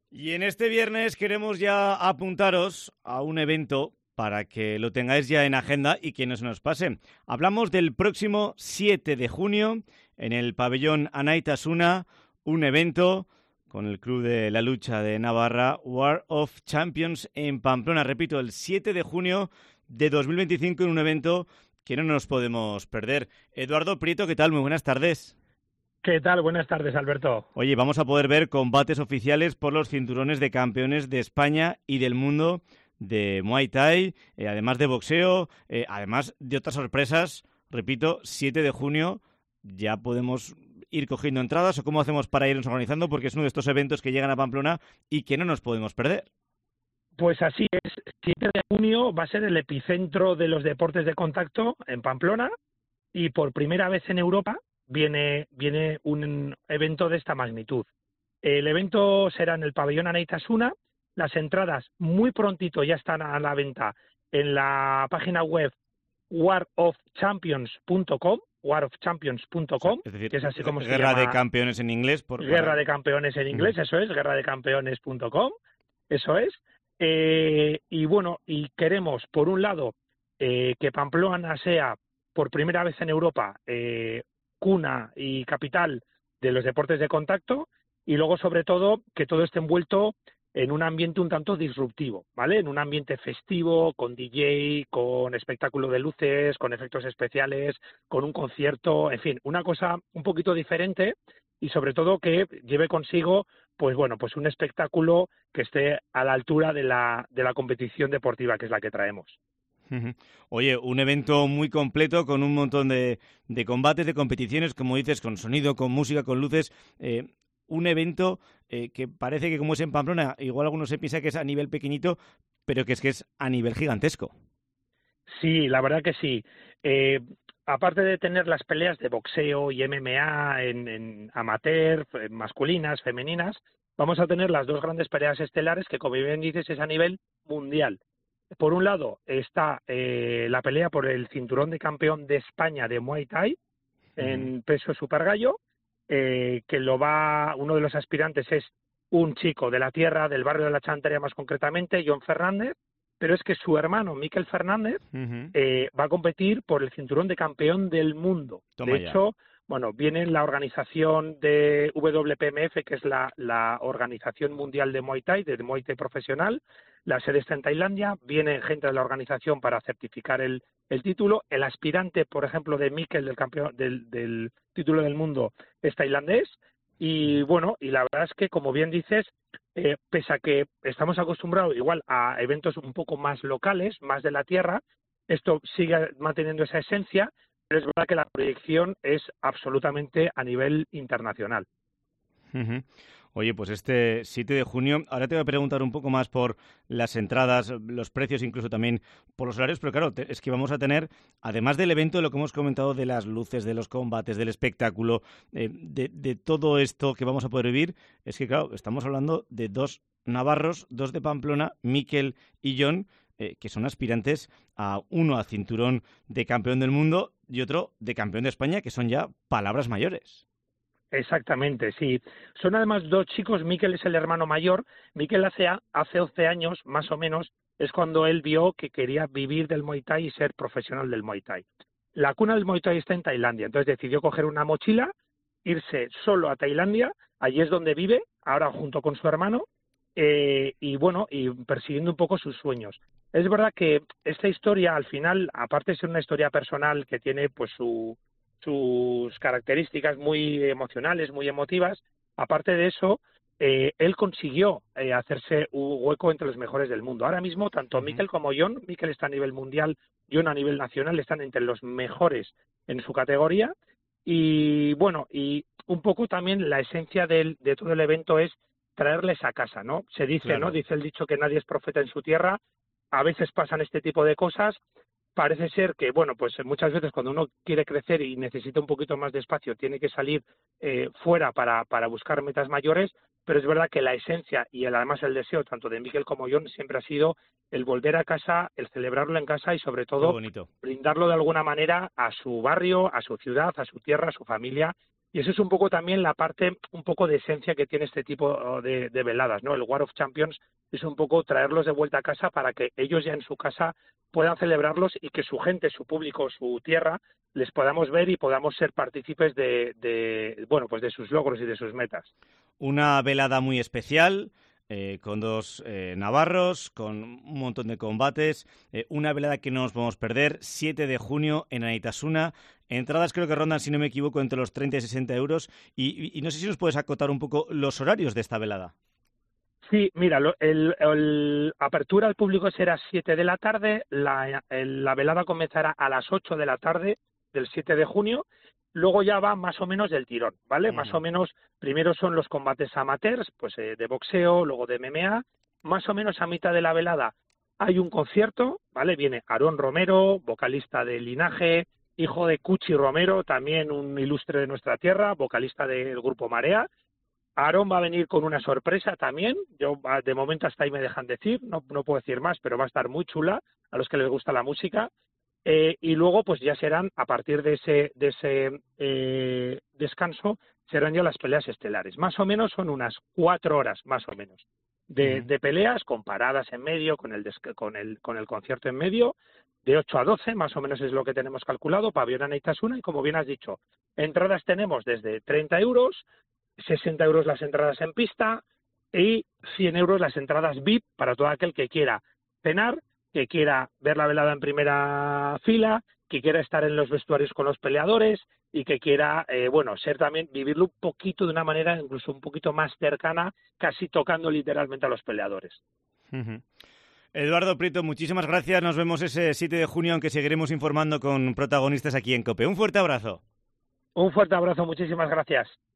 Y en este viernes queremos ya apuntaros a un evento para que lo tengáis ya en agenda y que no se nos pase. Hablamos del próximo 7 de junio en el pabellón Anaitasuna, un evento con el Club de la Lucha de Navarra, War of Champions en Pamplona. Repito, el 7 de junio de 2025 en un evento que no nos podemos perder. Eduardo Prieto, ¿qué tal? Muy buenas tardes. ¿Qué tal? Buenas tardes, Alberto. Oye, vamos a poder ver combates oficiales por los cinturones de campeones de España y del mundo de Muay Thai, además de boxeo, además de otras sorpresas. Repito, 7 de junio ya podemos ir cogiendo entradas o cómo hacemos para irnos organizando, porque es uno de estos eventos que llegan a Pamplona y que no nos podemos perder. Pues así es, 7 de junio va a ser el epicentro de los deportes de contacto en Pamplona y por primera vez en Europa viene un evento de esta magnitud. El evento será en el pabellón Anaitasuna. Las entradas muy prontito ya están a la venta en la página web warofchampions.com, Es decir, que es así como se Guerra llama. de Campeones en inglés. Guerra de Campeones en inglés, eso es, guerradecampeones.com, eso es. Y bueno, y queremos, por un lado, que Pamplona sea, por primera vez en Europa, cuna y capital de los deportes de contacto, y luego, sobre todo, que todo esté envuelto en un ambiente un tanto disruptivo, ¿vale? En un ambiente festivo, con DJ, con espectáculo de luces, con efectos especiales, con un concierto, en fin, una cosa un poquito diferente y sobre todo que lleve consigo, pues bueno, pues un espectáculo que esté a la altura de la competición deportiva, que es la que traemos. Oye, un evento muy completo con un montón de combates, de competiciones, como dices, con sonido, con música, con luces. Un evento que parece que como es en Pamplona, igual algunos se piensa que es a nivel pequeñito, pero que es a nivel gigantesco. Sí, la verdad que sí. Aparte de tener las peleas de boxeo y MMA en amateur, masculinas, femeninas, vamos a tener las dos grandes peleas estelares que, como bien dices, es a nivel mundial. Por un lado está la pelea por el cinturón de campeón de España de Muay Thai en peso super gallo, que uno de los aspirantes es un chico de la tierra, del barrio de la Chantería más concretamente, John Fernández, pero es que su hermano, Miquel Fernández, va a competir por el cinturón de campeón del mundo. Toma de hecho, bueno, viene la organización de WPMF, que es la Organización Mundial de Muay Thai, de Muay Thai profesional. La sede está en Tailandia, viene gente de la organización para certificar el título. El aspirante, por ejemplo, de Miquel del título del mundo es tailandés. Y bueno, y la verdad es que, como bien dices, pese a que estamos acostumbrados igual a eventos un poco más locales, más de la tierra, esto sigue manteniendo esa esencia, pero es verdad que la proyección es absolutamente a nivel internacional. Oye, pues este 7 de junio, ahora te voy a preguntar un poco más por las entradas, los precios, incluso también por los horarios, pero claro, es que vamos a tener, además del evento, lo que hemos comentado de las luces, de los combates, del espectáculo, de todo esto que vamos a poder vivir, es que claro, estamos hablando de dos navarros, dos de Pamplona, Miquel y John, que son aspirantes a uno a cinturón de campeón del mundo y otro de campeón de España, que son ya palabras mayores. Exactamente, sí. Son además dos chicos. Miquel es el hermano mayor. Miquel hace 11 años, más o menos, es cuando él vio que quería vivir del Muay Thai y ser profesional del Muay Thai. La cuna del Muay Thai está en Tailandia, entonces decidió coger una mochila, irse solo a Tailandia, allí es donde vive, ahora junto con su hermano, y bueno, y persiguiendo un poco sus sueños. Es verdad que esta historia, al final, aparte de ser una historia personal que tiene pues sus características muy emocionales, muy emotivas, aparte de eso, él consiguió hacerse un hueco entre los mejores del mundo. Ahora mismo, tanto Miquel como John, Miquel está a nivel mundial, John a nivel nacional, están entre los mejores en su categoría. Y bueno, y un poco también la esencia de todo el evento es traerles a casa, ¿no? Se dice, Claro. ¿no? Dice el dicho que nadie es profeta en su tierra. A veces pasan este tipo de cosas. Parece ser que, bueno, pues muchas veces cuando uno quiere crecer y necesita un poquito más de espacio, tiene que salir fuera para buscar metas mayores, pero es verdad que la esencia y además el deseo tanto de Miquel como John siempre ha sido el volver a casa, el celebrarlo en casa y sobre todo brindarlo de alguna manera a su barrio, a su ciudad, a su tierra, a su familia, Y eso es un poco también la parte, un poco de esencia que tiene este tipo de veladas, ¿no? El War of Champions es un poco traerlos de vuelta a casa para que ellos ya en su casa puedan celebrarlos y que su gente, su público, su tierra, les podamos ver y podamos ser partícipes bueno, pues de sus logros y de sus metas. Una velada muy especial, con dos navarros, con un montón de combates, una velada que no nos podemos perder, 7 de junio en Anaitasuna. Entradas creo que rondan, si no me equivoco, entre los 30 y 60 euros. Y no sé si nos puedes acotar un poco los horarios de esta velada. Sí, mira, el apertura al público será 7 de la tarde, la velada comenzará a las 8 de la tarde del 7 de junio, luego ya va más o menos del tirón, ¿vale? Más o menos, primero son los combates amateurs, pues de boxeo, luego de MMA, más o menos a mitad de la velada hay un concierto, ¿vale? Viene Aarón Romero, vocalista de Linaje, hijo de Cuchi Romero, también un ilustre de nuestra tierra, vocalista del grupo Marea. Aarón va a venir con una sorpresa también. Yo de momento hasta ahí me dejan decir, no puedo decir más, pero va a estar muy chula a los que les gusta la música. Y luego pues ya serán, a partir de ese descanso, serán ya las peleas estelares. Más o menos son unas 4 horas, más o menos, de peleas con paradas en medio, con el concierto en medio, de 8 a 12, más o menos es lo que tenemos calculado, pabellón Anaitasuna, y como bien has dicho, entradas tenemos desde 30 euros, 60 euros las entradas en pista y 100 euros las entradas VIP para todo aquel que quiera cenar, que quiera ver la velada en primera fila, que quiera estar en los vestuarios con los peleadores y que quiera, ser también, vivirlo un poquito de una manera incluso un poquito más cercana, casi tocando literalmente a los peleadores. Eduardo Prieto, muchísimas gracias. Nos vemos ese 7 de junio, aunque seguiremos informando con protagonistas aquí en COPE. Un fuerte abrazo. Un fuerte abrazo, muchísimas gracias.